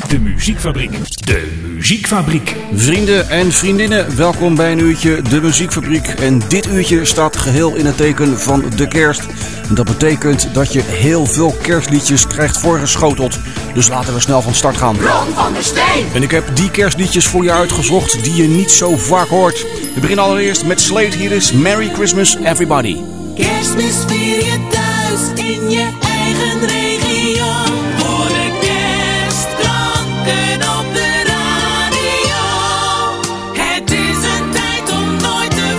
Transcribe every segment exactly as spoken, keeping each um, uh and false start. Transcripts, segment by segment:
De Muziekfabriek. De Muziekfabriek. Vrienden en vriendinnen, welkom bij een uurtje De Muziekfabriek. En dit uurtje staat geheel in het teken van de kerst. Dat betekent dat je heel veel kerstliedjes krijgt voorgeschoteld. Dus laten we snel van start gaan. Ron van der Steen. En ik heb die kerstliedjes voor je uitgezocht die je niet zo vaak hoort. We beginnen allereerst met Slade. Hier is Merry Christmas Everybody. Kerstmis vier je thuis in je eigen regio. Hoor de kerstklanken op de radio. Het is een tijd om nooit te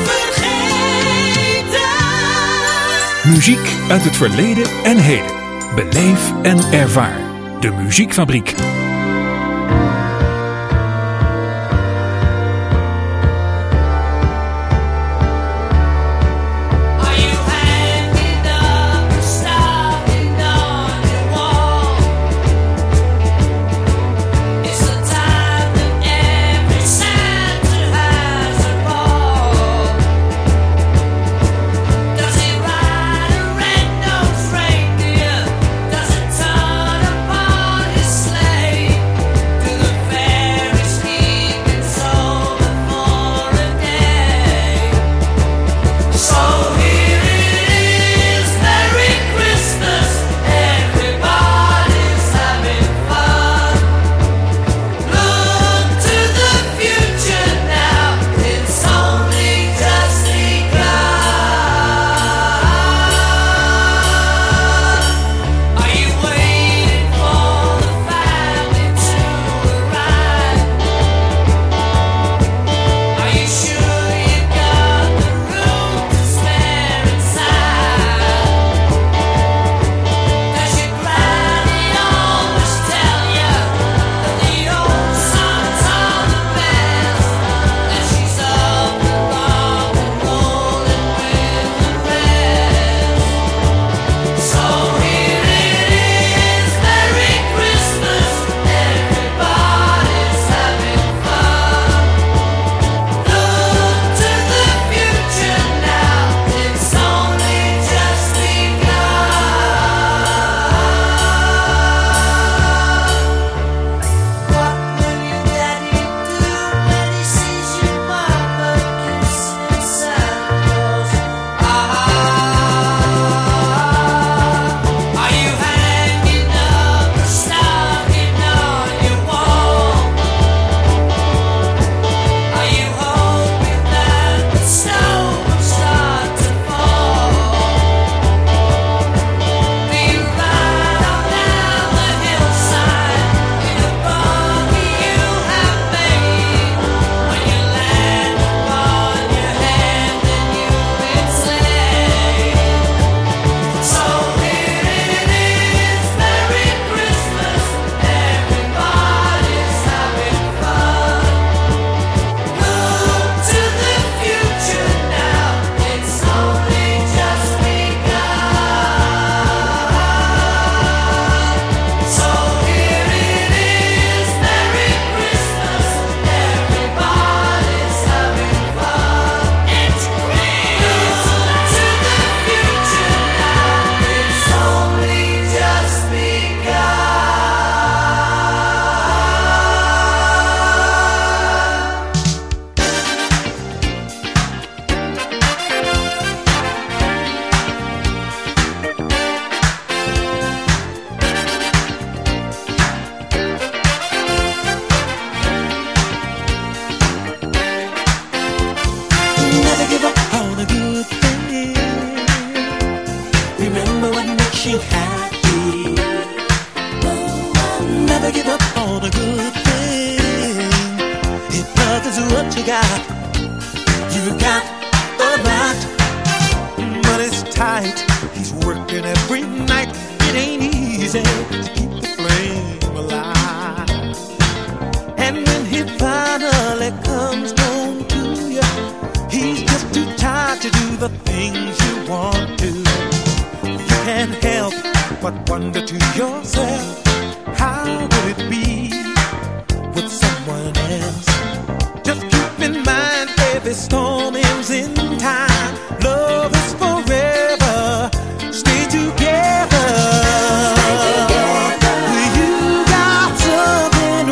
vergeten. Muziek uit het verleden en heden. Beleef en ervaar. De Muziekfabriek. Stay together. You got something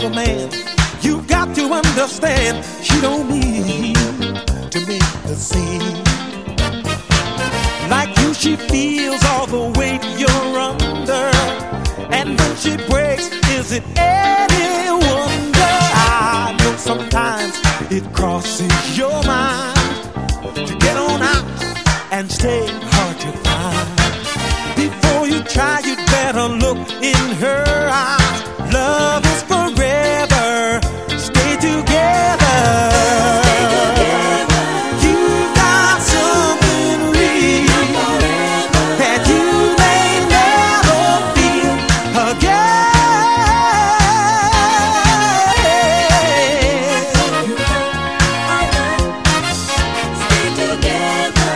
a man, you got to understand, she don't need to make the scene. Like you, she feels all the weight you're under, and when she breaks, is it any wonder? I know sometimes it crosses your mind to get on out and stay hard to find. Before you try, you'd better look in her eyes. Love is forever. Stay together. Stay together. You got something real that you may never feel again. Stay together.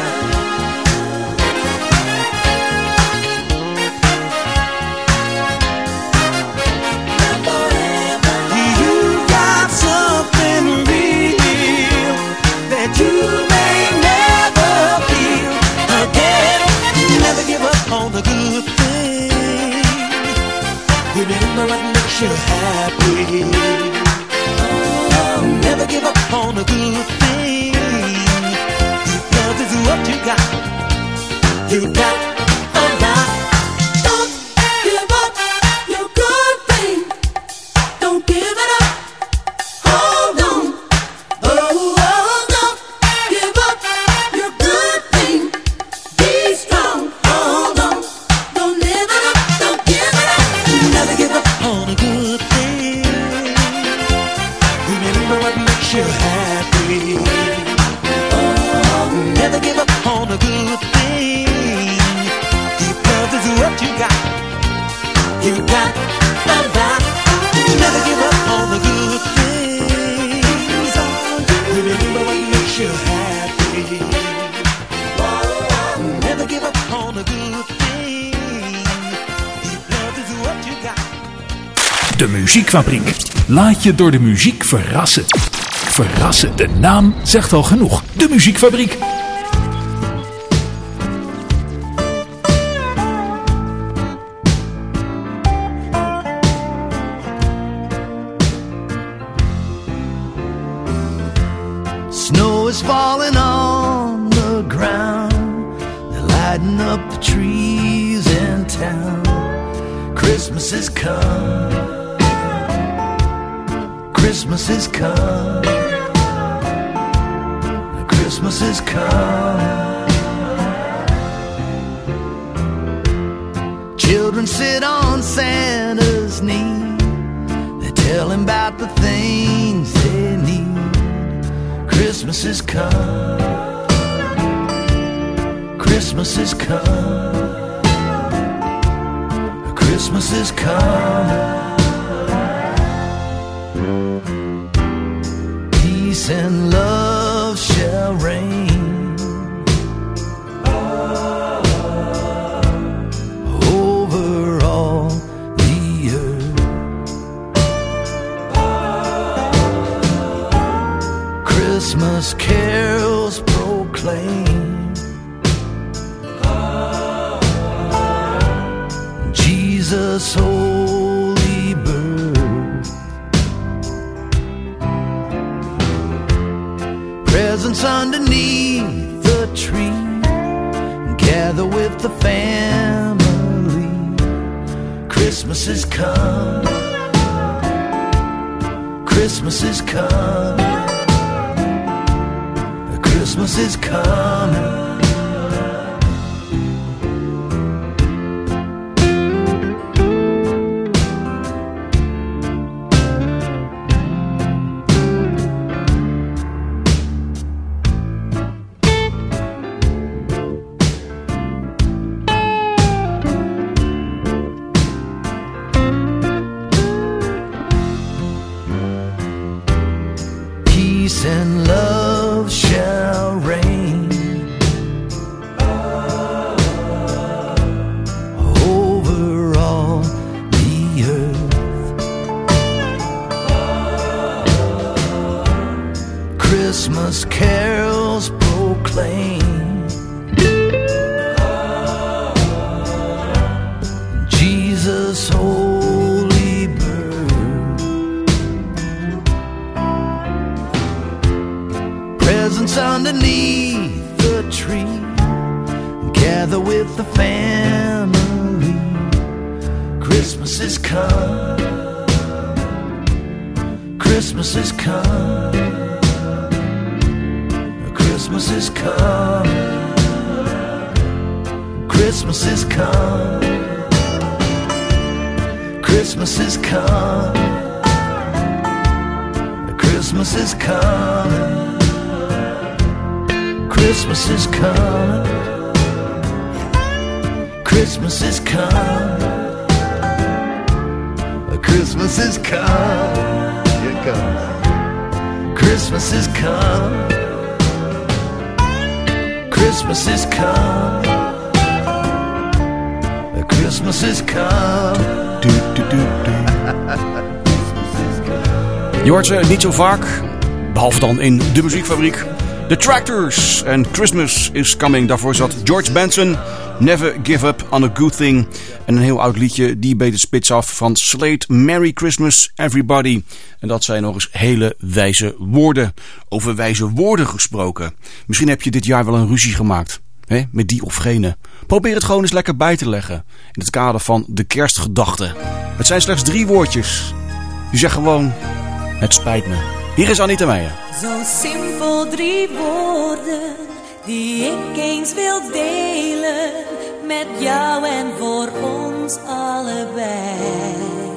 You're happy. Oh, never give up on a good thing. Love is what you got. You got a lot. Don't give up your good thing. Don't give it up. Hold on. Oh, oh, don't give up your good thing. Be strong. Hold on. Don't live it up. Don't give it up. Never give up on a good thing. Remember what makes you happy. Oh, never give up on a good thing. If love is what you got, you got a lot. Never give up on a good thing. Remember what makes you happy. Oh, never give up on a good thing. If love is what you got. De Muziekfabriek. Laat je door de muziek verrassen. Verrassen, de naam zegt al genoeg. De Muziekfabriek. Snow is falling on the ground. They're lighting up the trees in town. Christmas is come. Christmas is come. Christmas is come. Children sit on Santa's knee. They tell him about the things they need. Christmas is come. Christmas is come. Christmas is come. Peace and love shall reign over all the earth. Christmas carols proclaim Jesus' holy birth. Presents underneath the tree. Gather with the family. Christmas is come. Christmas is come. Christmas is coming. Peace and love shall reign underneath the tree, gather with the family. Christmas is come, Christmas is come, Christmas is come, Christmas is come, Christmas is come, Christmas is coming, Christmas is coming, Christmas is coming, Christmas is coming, here it comes. Christmas is coming, Christmas is coming, Christmas is coming. Do, do, do, do. Je hoort ze niet zo vaak, behalve dan in de muziekfabriek. The Tractors en Christmas is Coming. Daarvoor zat George Benson, Never Give Up on a Good Thing. En een heel oud liedje, die beet de spits af van Slade, Merry Christmas Everybody. En dat zijn nog eens hele wijze woorden. Over wijze woorden gesproken. Misschien heb je dit jaar wel een ruzie gemaakt, hè, met die of gene. Probeer het gewoon eens lekker bij te leggen in het kader van de kerstgedachte. Het zijn slechts drie woordjes. Je zegt gewoon: het spijt me. Hier is Anita Meijer. Zo simpel drie woorden die ik eens wil delen met jou en voor ons allebei.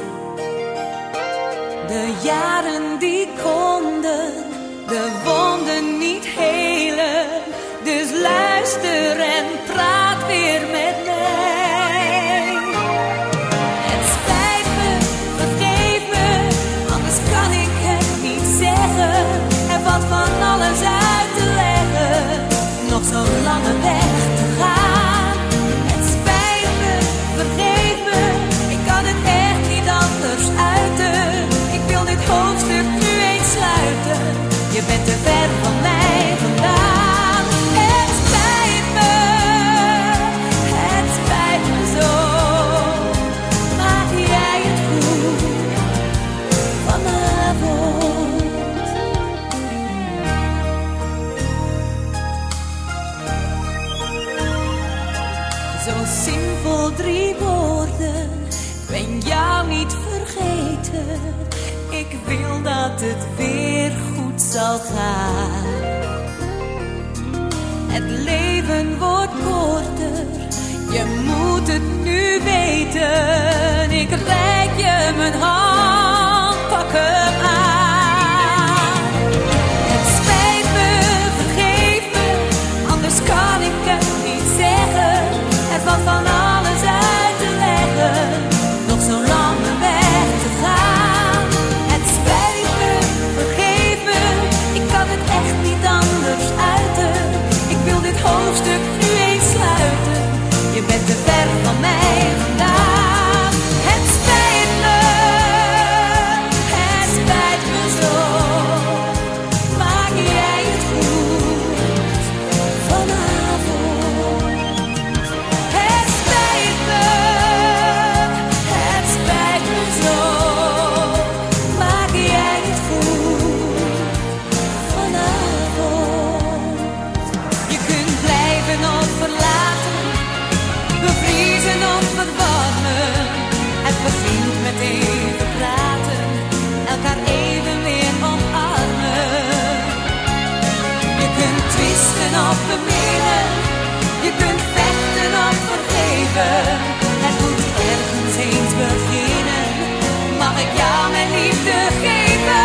De jaren die konden de wonden niet helen, dus luister en praat weer met mij. Het spijt me, vergeef me, anders kan ik het niet zeggen. Er valt van alles uit te leggen, nog zo'n lange weg te gaan. Het spijt me, vergeef me, ik kan het echt niet anders uiten. Ik wil dit hoofdstuk nu eens sluiten, je bent te ver van mij vandaan. Het spijt me, het spijt me zo, maak jij het goed vanavond. Zo simpel drie woorden, ik ben jou niet vergeten. Ik wil dat het weer goed zal gaan. Het leven wordt korter, je moet het nu weten. Ik reik je mijn hand, pak hem aan. Het spijt me, vergeef me, anders kan ik het niet zeggen. Er valt van alles uit te leggen, nog zo'n lange weg te gaan. Het spijt me, vergeef me, ik kan het echt niet anders uiten. Ik wil dit hoofdstuk nu eens sluiten, je bent te ver van mij vandaan. Het spijt me, het spijt me zo, maak jij het goed vanavond. Het spijt me, het spijt me zo, maak jij het goed vanavond. Je kunt blijven of verlaten, bevriezen of verwarmen. Het begint met even praten, elkaar even weer omarmen. Je kunt twisten of beminnen, je kunt vechten of vergeven. Het moet ergens eens beginnen, mag ik jou mijn liefde geven.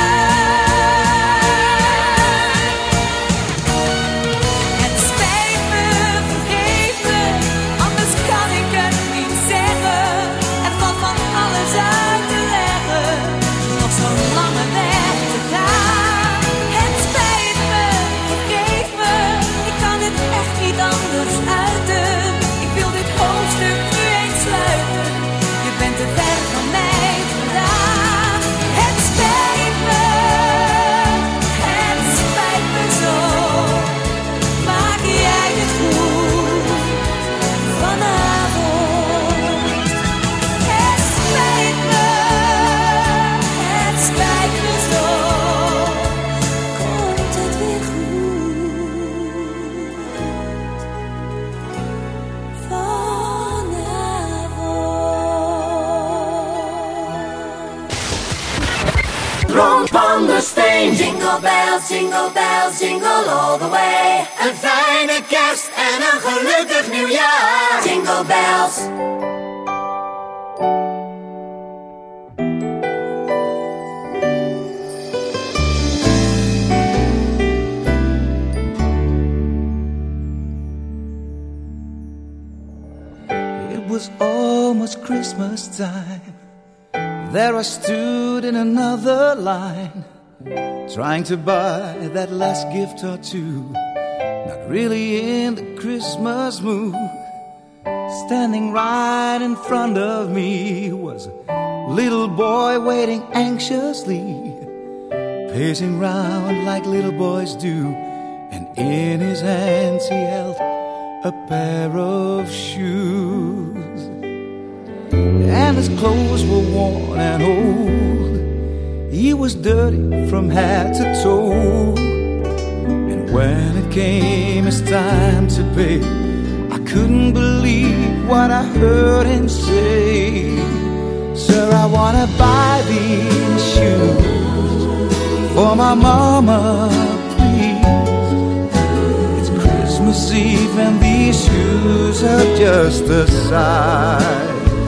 Het spijt me, vergeef me, anders kan ik het niet zeggen. Er valt van alles uit te leggen, nog zo'n lange weg te gaan. Het spijt me, vergeef me, ik kan het echt niet anders uiten. Ik wil dit hoofdstuk upon the steen. Jingle bells, jingle bells, jingle all the way. Een fijne kerst en een gelukkig nieuwjaar. Jingle bells. It was almost Christmas time. There I stood in another line, trying to buy that last gift or two. Not really in the Christmas mood. Standing right in front of me was a little boy waiting anxiously, pacing round like little boys do, and in his hands he held a pair of shoes. And his clothes were worn and old. He was dirty from head to toe. And when it came his time to pay, I couldn't believe what I heard him say. Sir, I wanna buy these shoes for my mama, please. It's Christmas Eve and these shoes are just a size.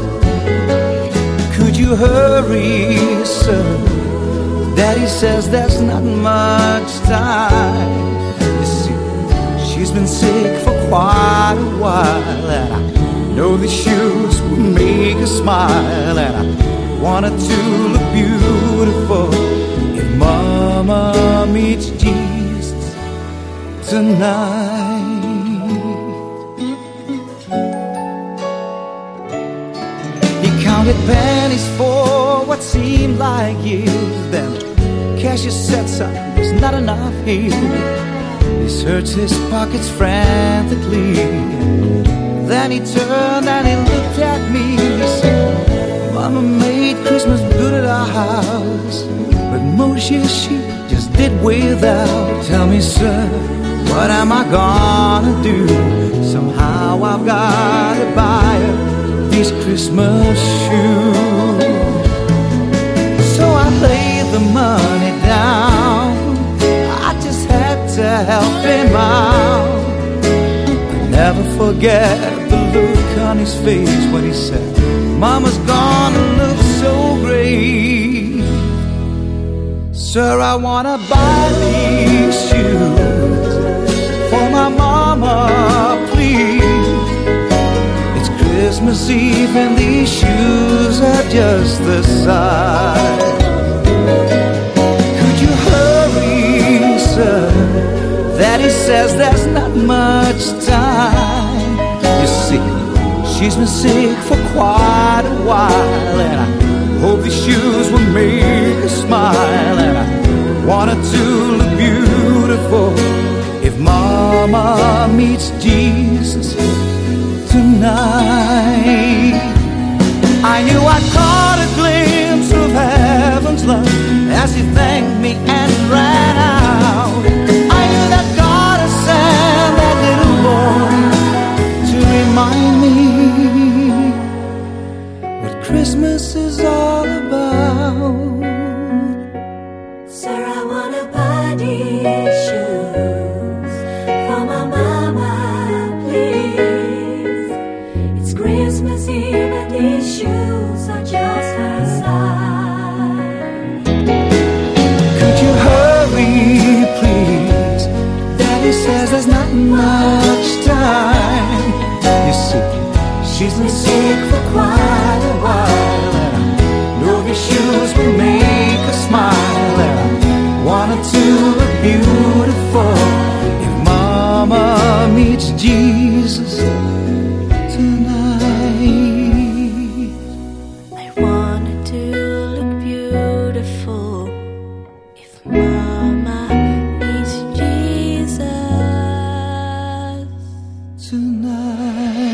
Could you hurry, sir? Daddy says there's not much time. You see, she's been sick for quite a while, and I know the shoes will make her smile, and I want her to look beautiful if Mama meets Jesus tonight. Counted pennies for what seemed like years. Then the cashier said, son, there's not enough here. He searched his pockets frantically. Then he turned and he looked at me. He said, Mama made Christmas good at our house, but most years she just did without. Tell me, sir, what am I gonna do? Somehow I've gotta buy her these Christmas shoes. So I laid the money down. I just had to help him out. I'll never forget the look on his face when he said, Mama's gonna look so great. Sir, I wanna buy these shoes for my mama, please. Christmas Eve and these shoes are just the size. Could you hurry, sir? Daddy says there's not much time. You see, she's been sick for quite a while, and I hope these shoes will make her smile, and I want her to look beautiful if Mama meets Jesus tonight. I knew I caught a glimpse of heaven's love as he thanked me and ran out. I knew that God had sent that little boy to remind me what Christmas is all about. Sir, I wanna buy these shoes for my mama, please. It's Christmas Eve and these shoes are just her size. Could you hurry, please? Daddy says there's not much time. You see, she's been sick for quite a while, and I know these shoes will make her smile, and I want her to look beautiful if Mama meets Jesus tonight. I wanted to look beautiful if Mama meets Jesus Tonight.